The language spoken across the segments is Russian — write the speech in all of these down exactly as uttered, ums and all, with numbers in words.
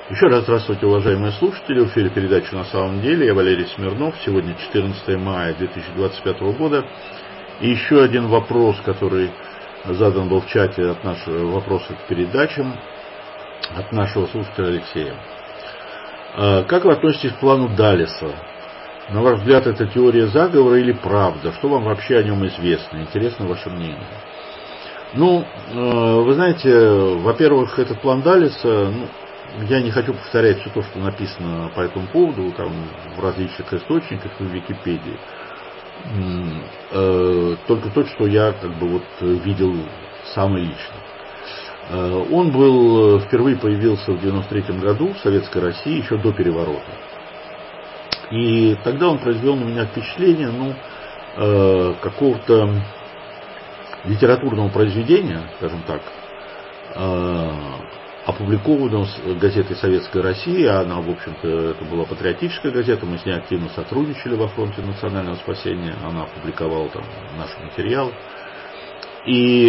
Еще раз здравствуйте, уважаемые слушатели. В эфире передача «На самом деле». Я Валерий Смирнов. Сегодня четырнадцатое мая две тысячи двадцать пятого года. И еще один вопрос, который задан был в чате от нашего вопроса к передачам, от нашего слушателя Алексея. Как вы относитесь к плану Даллеса? На ваш взгляд, это теория заговора или правда? Что вам вообще о нем известно? Интересно ваше мнение. Ну, вы знаете, во-первых, этот план Даллеса, ну, я не хочу повторять все то, что написано по этому поводу там, в различных источниках в Википедии. Только то, что я как бы вот видел сам лично. Он был, впервые появился в девяносто третьем году в Советской России, еще до переворота. И тогда он произвел на меня впечатление, ну, какого-то литературного произведения, скажем так, опубликованного газетой «Советская Россия». Она, в общем-то, это была патриотическая газета, мы с ней активно сотрудничали во фронте национального спасения, она опубликовала там наш материал. И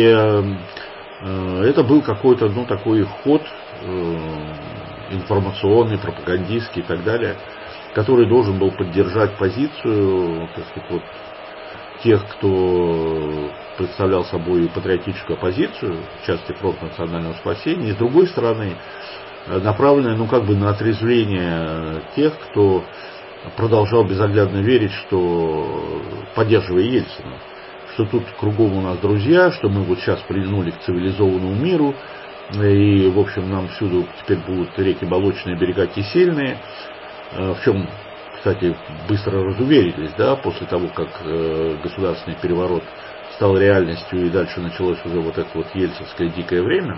э, это был какой-то, ну, такой ход э, информационный, пропагандистский и так далее, который должен был поддержать позицию, так сказать, вот, тех, кто представлял собой патриотическую оппозицию, в части фронт национального спасения, и с другой стороны, направленная, ну, как бы на отрезвление тех, кто продолжал безоглядно верить, что, поддерживая Ельцина, что тут кругом у нас друзья, что мы вот сейчас прильнули к цивилизованному миру, и, в общем, нам всюду теперь будут реки болотные, берега кисельные, в чем, кстати, быстро разуверились, да, после того, как э, государственный переворот стал реальностью и дальше началось уже вот это вот ельцинское дикое время.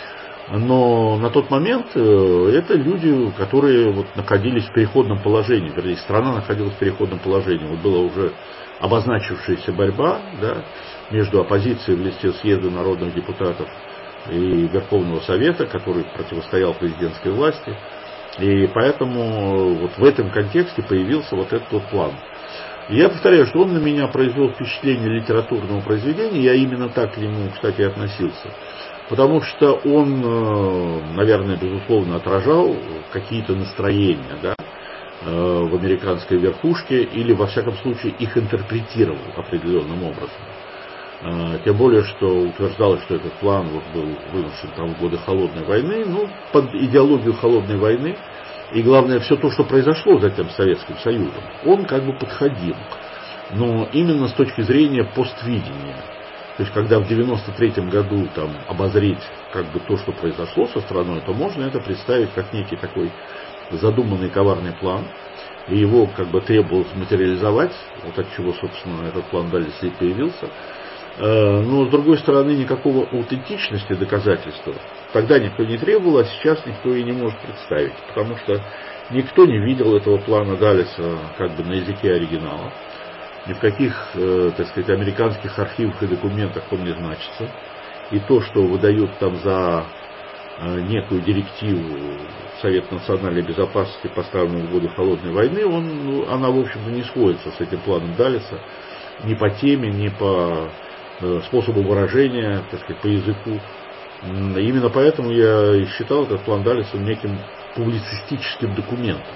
Но на тот момент э, это люди, которые вот находились в переходном положении, вернее, страна находилась в переходном положении. Вот была уже обозначившаяся борьба, да, между оппозицией в листе съезда народных депутатов и Верховного Совета, который противостоял президентской власти. И поэтому вот в этом контексте появился вот этот вот план. И я повторяю, что он на меня произвел впечатление литературного произведения, я именно так к нему, кстати, относился. Потому что он, наверное, безусловно, отражал какие-то настроения, да, в американской верхушке, или, во всяком случае, их интерпретировал определенным образом. Тем более, что утверждалось, что этот план вот был выношен там в годы Холодной войны, ну, под идеологию Холодной войны, и главное, все то, что произошло затем с Советским Союзом, он как бы подходил. Но именно с точки зрения поствидения. То есть, когда в девяносто третьем году там обозреть как бы то, что произошло со страной, то можно это представить как некий такой задуманный коварный план, и его как бы требовалось материализовать, вот от чего, собственно, этот план Даллеса и появился. Но, с другой стороны, никакого аутентичности доказательства тогда никто не требовал, а сейчас никто и не может представить, потому что никто не видел этого плана Даллеса как бы на языке оригинала, ни в каких, так сказать, американских архивах и документах он не значится, и то, что выдают там за некую директиву Совет национальной безопасности, поставленную в годы Холодной войны, он, ну, она, в общем-то, не сходится с этим планом Даллеса ни по теме, ни по способу выражения, так сказать, по языку. Именно поэтому я считал этот план Даллеса неким публицистическим документом.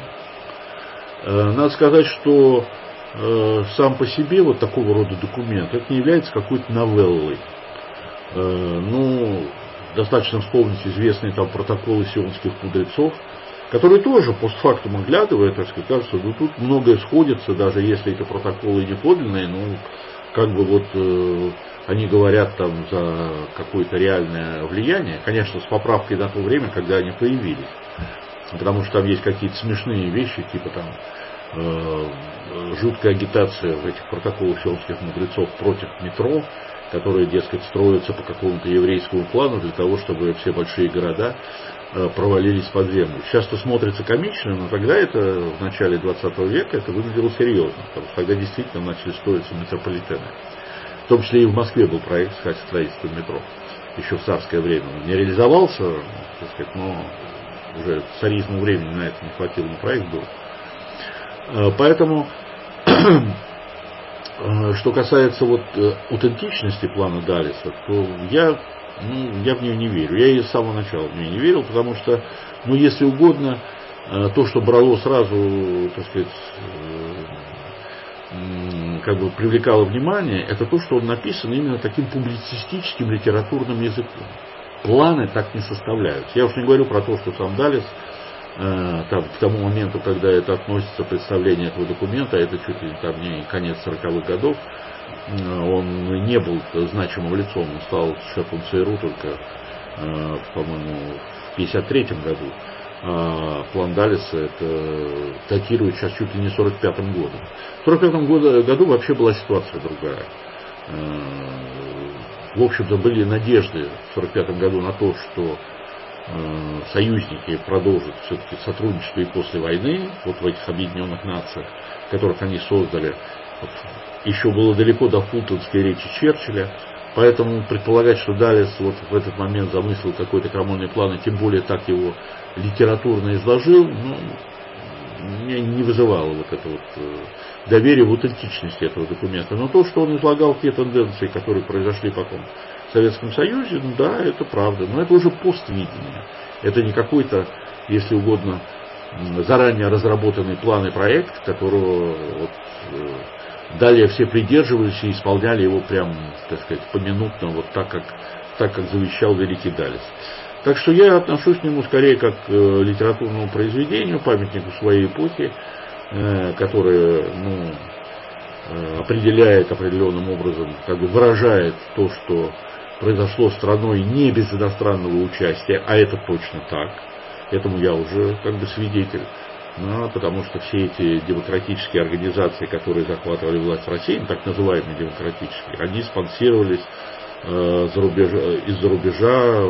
Надо сказать, что сам по себе вот такого рода документ, это не является какой-то новеллой. Ну, достаточно вспомнить известные там протоколы сионских мудрецов, которые тоже постфактум оглядывая, так сказать, кажется, ну тут многое сходится, даже если эти протоколы не подлинные, ну, как бы вот э, они говорят там за какое-то реальное влияние, конечно, с поправкой на то время, когда они появились. Потому что там есть какие-то смешные вещи, типа там э, жуткая агитация в этих протоколах сионских мудрецов против метро, которые, дескать, строятся по какому-то еврейскому плану для того, чтобы все большие города э, провалились под землю. Сейчас-то смотрится комично, но тогда это, в начале двадцатого века, это выглядело серьезно, потому что тогда действительно начали строиться метрополитены. В том числе и в Москве был проект, кстати, строительства метро, еще в царское время. Он не реализовался, так сказать, но уже царизму времени на это не хватило, но проект был. Поэтому, что касается вот аутентичности плана Даллеса, то я ну, я в нее не верю. Я и с самого начала в нее не верил, потому что, ну, если угодно, то, что брало сразу, так сказать, как бы привлекало внимание, это то, что он написан именно таким публицистическим литературным языком. Планы так не составляются. Я уж не говорю про то, что сам Даллес, э, там, к тому моменту, когда это относится, представление этого документа, это чуть ли там не конец сороковых годов, э, он не был значимым лицом, он стал шефом ЦРУ только, э, по-моему, в пятьдесят третьем году. А план Даллеса это датирует сейчас чуть ли не сорок пятым годом. В сорок пятом году вообще была ситуация другая. В общем-то, были надежды в сорок пятом году на то, что союзники продолжат все-таки сотрудничество и после войны, вот в этих объединенных нациях, которых они создали. Вот, еще было далеко до фултонской речи Черчилля, поэтому предполагать, что Даллес вот в этот момент замыслил какой-то крамольный план, и тем более так его литературно изложил, ну, меня не вызывало вот это вот доверие в аутентичности этого документа. Но то, что он излагал те тенденции, которые произошли потом в Советском Союзе, ну да, это правда. Но это уже поствидение. Это не какой-то, если угодно, заранее разработанный план и проект, которого вот, далее все придерживались и исполняли его прям, так сказать, поминутно, вот так, как, так, как завещал великий Даллес. Так что я отношусь к нему скорее как к литературному произведению, памятнику своей эпохи, которое, ну, определяет определенным образом, как бы выражает то, что произошло страной не без иностранного участия, а это точно так. Этому я уже как бы свидетель. Ну, потому что все эти демократические организации, которые захватывали власть в России, так называемые демократические, они спонсировались э, за рубеж, из-за рубежа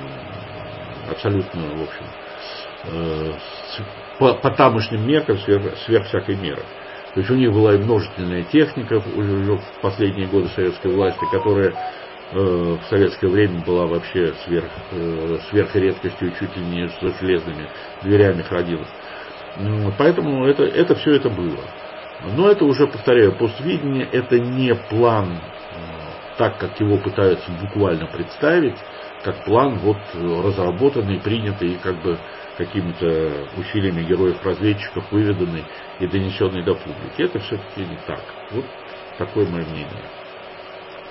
абсолютно, в общем, э, по, по тамошним меркам сверх, сверх всякой меры. То есть у них была и множественная техника уже в последние годы советской власти, которая э, в советское время была вообще сверх, э, сверхредкостью, чуть ли не с железными дверями ходилась. Поэтому это, это все это было. Но это уже, повторяю, поствидение, это не план, так как его пытаются буквально представить, как план вот разработанный, принятый и как бы какими-то усилиями героев-разведчиков выведанный и донесенный до публики. Это все-таки не так. Вот такое мое мнение.